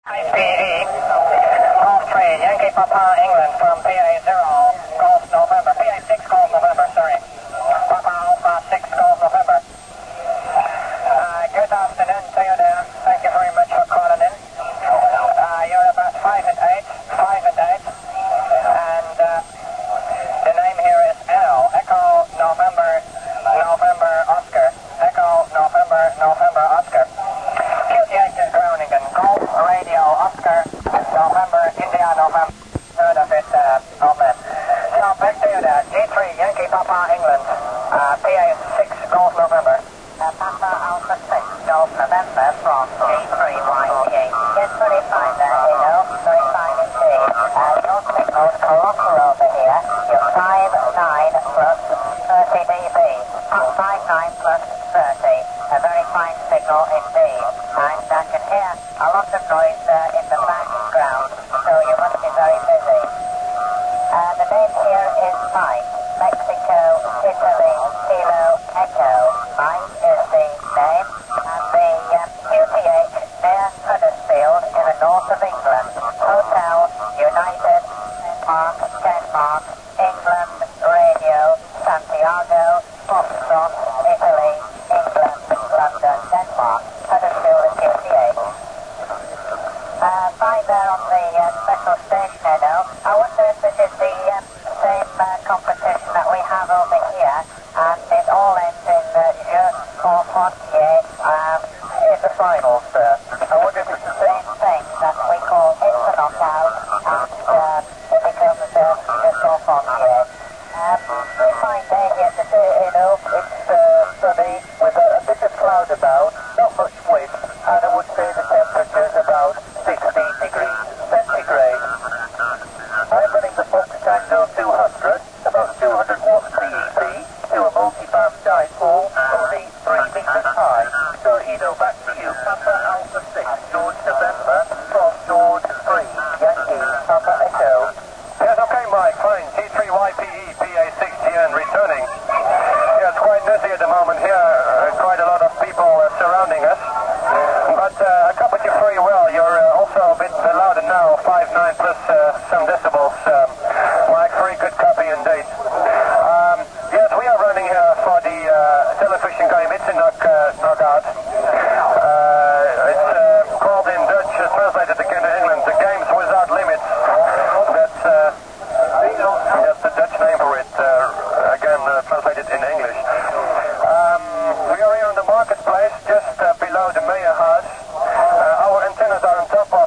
PE, Golf 3, Yankee Papa, England from PA 0, Golf November, PA 6, Golf November, sorry. Papa Alpha 6, Golf November. Good afternoon to you there. Thank you very much for calling in. You're about 5 and 8, 5 and 8. And the name here is L, Echo November, November Oscar. Echo November, November Oscar. QTH is Groningen. Golf Radio Oscar, November, India, November. Heard of it, November. So back to you there. G3, Yankee Papa, England. PA 6, Golf November. Papa Alpha 6, Golf November from G3YPA. Get very fine there, very fine indeed. Your signal's colossal over here. You're 59 plus 30 dB. 59 plus 30. A very fine signal indeed. And I can hear a lot of noise in the background, so you must be very busy. The name here is Mike. Mexico, Italy, Kilo, Echo. Mike is the name, and the QTH near Huddersfield in the north of England. Hotel United Park, Denmark, England, Radio, Santiago, Boston, Italy, England, London, Denmark. Huddersfield is QTH. By there on the special station, I wonder if this is the same competition that we have over here, and it all ends in Je Confrontier in the finals, sir. I wonder if it's the same thing that we call It's a Knockout, and it becomes Je Confrontier. We find day here today, it's sunny with a bit of cloud about, not much wind, and I would say the temperature's about 16 degrees centigrade. I'm running the Fox Tango 200, about 200 watts CEP, to a multi-band dipole, only 3 meters high. So, back to you, Papa Alpha 6, George November, from George 3, Yankee, Papa Echo. Yes, okay, Mike, fine. G3YPE, PA6GN, returning. Yeah, it's quite busy at the moment here, quite a lot of people surrounding us. But I covered you very well. You're also a bit louder now, 5.9 plus some decibels. Mike, very good copy indeed. Yes, we are running here for the television game It's a Knockout. It's called in Dutch, translated again in England, the Games Without Limits. That's the Dutch name for it, again translated in English. We are here on the marketplace, just below the mayor house. Our antennas are on top of